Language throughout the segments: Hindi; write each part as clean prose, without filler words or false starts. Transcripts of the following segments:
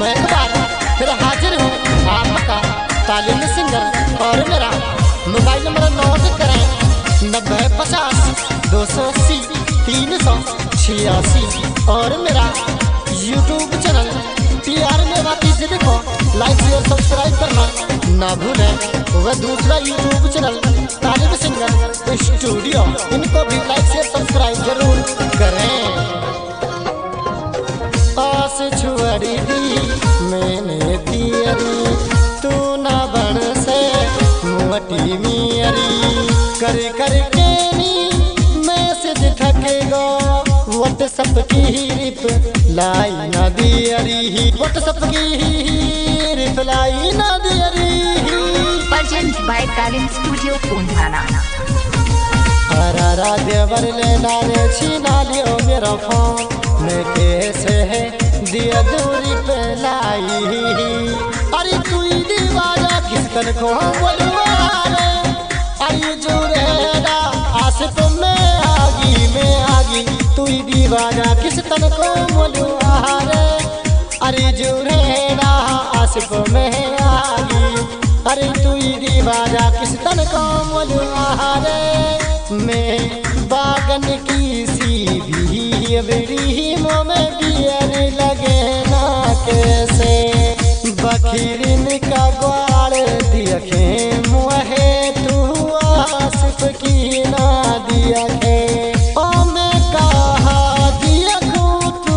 मैं एक बार फिर हाजिर हूँ आपका तालीमी सिंगर। और मेरा मोबाइल नंबर नोट करें 9050-280-386। और मेरा यूट्यूब चैनल PR मेवा तीसरे को लाइक शेयर सब्सक्राइब करना ना भूलें। वह दूसरा YouTube channel Talimi singer studio, इनको भी लाइक शेयर सब्सक्राइब जरूर करें। आस छुअरी दी मैंने तियरी, तू ना बन से मोटी मियरी। कर कर के नी मैसेज ठकेगा, व्हाट्सएप की रिप्लाई ना दियरी, व्हाट्सएप की रिप्लाई ना दियरी। Present by Taleem studio Pundhana. अरारा देवर ले नारे छीना लियो मेरा फोन, मैं कैसे है दिया दूरी पे लाई। अरे तू दीवाना किसकन को बोलवा रे, अरे जुरेदा आशिक में आगी, तू दीवाना किसकन को बोलवा रे। अरे जुरेदा आशिक में आगी, अरे तू दीवाना किसकन को बोलवा रे। मैं बागन की सी भी बड़ी में बियर लगे ना कैसे, बखीरिन का ग्वाल दिखे मुहे, तू आसिफ की ना दिया के। ओ मैं कहा दिया तू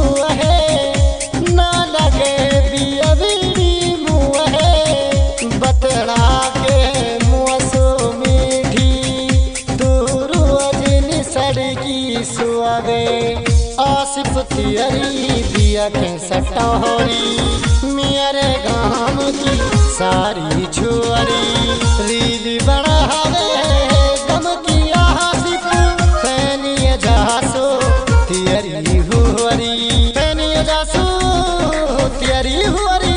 है ना लगे बिया बड़ी मुहे, बतड़ा के मुँह मीठी तू रोज सड़की सुआवे। आसिफ तियरी दिया के सटोरी, मेरे गाँव की सारी छुअरी। रील बढ़ावे गम की आसिफ, फैनिए जासो तियरी हुअरी, फैनिए जासो तियरी हुअरी।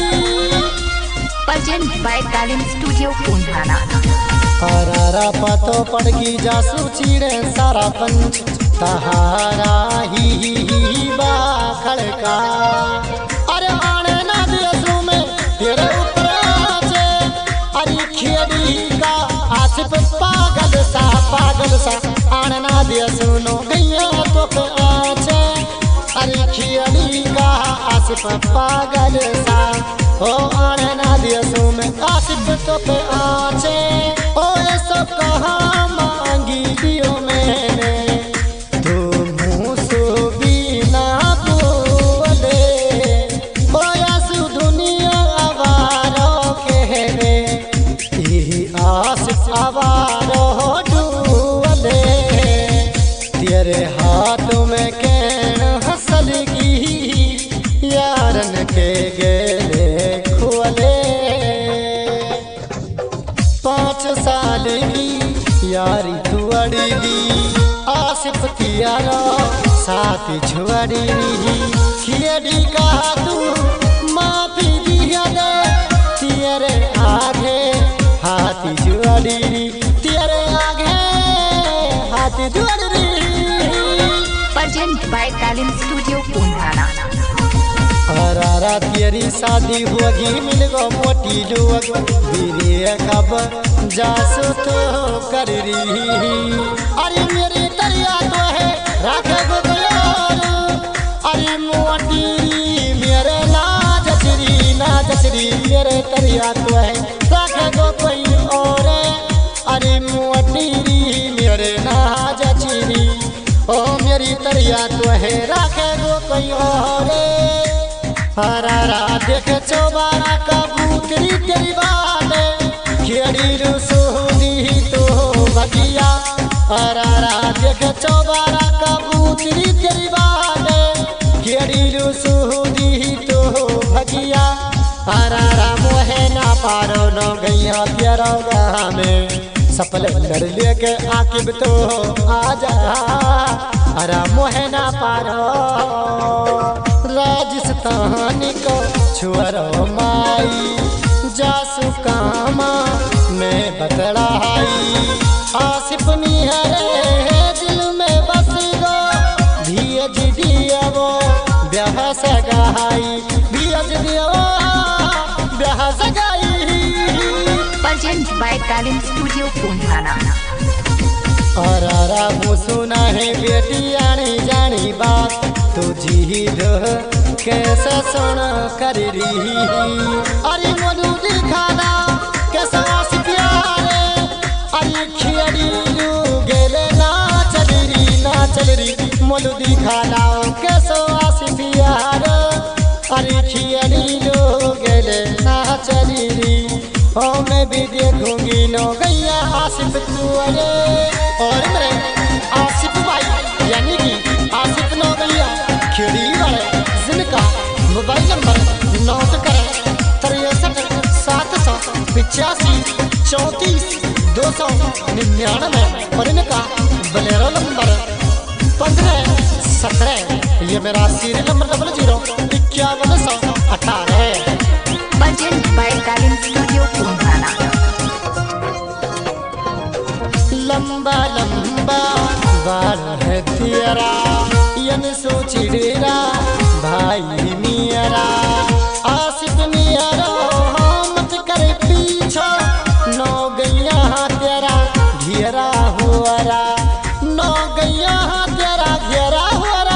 Present by Taleem studio Pundhana. हरारा पतो पड़गी जासू चीड़े सारा पंच, तहारा ही बाखड़का। अरे आने ना दियसू में तेरे ऊपर, अरे खेड़ी का आसिफ पागल सा आने ना दियसू नो गैया तो पे आचे। अरे खेड़ी का आसिफ पागल सा, ओ आने ना दियसू में आसिफ तो पे आचे। ओ ये सब कहाँ मांगी दियो मैंने, तेरे हाथ में कैन हसल की, यारन के गेले खुले। 5 साल की यारी तुअड़ी दी, आसिफ तियारा साथ छुअड़ी दी। खियड़ी का तू माफी दिया दे, तेरे आगे हाथी जुआड़ी, तेरे आगे हाथी जुआड़ी। Present by Taleem studio Pundhana. हरारा तेरी शादी होगी मिल गो मोटी लोग, बीरे कब जासो तो कर रही। अरे मेरी तरिया तो है राखे गो यार, अरे मोटी मेरे ना जचरी मेरे तरिया तो है राखे गो कोई और। अरे मोटी मेरे ना जचरी, ओ मेरी तरिया तो है राखे गो कोई और। हरारा देख चौबारा कबूतरी तेरी बात, खेड़ी रुसूली तो भगिया। हरारा देख चौबारा कबूतरी तेरी बात, खेड़ी रुसूली तो भगिया। हरारा मोहे ना पारो न गैया तेरा गाँव में, स्प्लेंडर लेके आकिब तो आजा। हरा मोहे ना पारो राजस्थान को छुअरो माई, जासू कामा मैं बतड़ाई। आसिफ निहरे दिल में बस गो, धिया जी दिया वो ब्याह सगाई। सज दियो ब्याह सगाई Present by Talent Studio Pundhana. और वो सुना है बेटी आनी जानी बात तुझी कैसे सुन कर रही अरे मधु दिखाना कैसा आस प्यारे अरे खियड़ी गेले ना चल रही मधु दिखाना कैसा आस प्यारे अरे खियड़ी गेले ना चल रही ओ मैं भी देखूंगी नो गैया आसिफ तू अरे और मेरे आसिफ भाई यानी कि आसिफ नो गैया खिड़ी वाले जिनका मोबाइल नंबर नोट करें 63 785 34 299 और इनका बलेरो नंबर 15 17 ये मेरा serial number 005118 Present by Talent Studio Pundhana. लंबा लंबा बाल है तेरा यन सोचिड़ेरा भाई मेरा आसिफ मेरा मत कर पीछा नौ गैया तेरा घेरा हुआरा नौ गैया तेरा घेरा हुआरा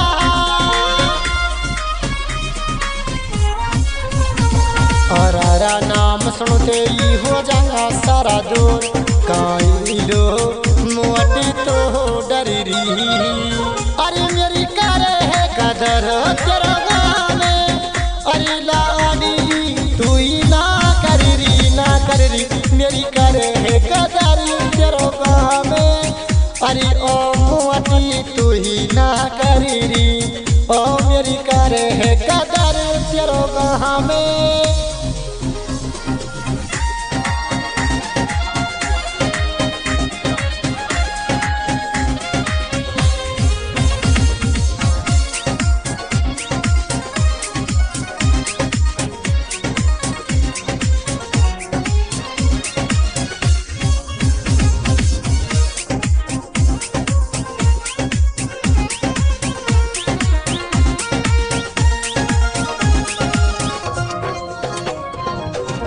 और नाम सुनते ही हो जाएगा सारा दूर काई लो मोटी तो डर रही अरे मेरी करे है कदर तेरा गाने अरे लाडी तू ही ना कर रही मेरी करे है कदर तेरा गाने अरे ओ मोटी तू ही ना कर रही ओ मेरी करे है कदर तेरा गाने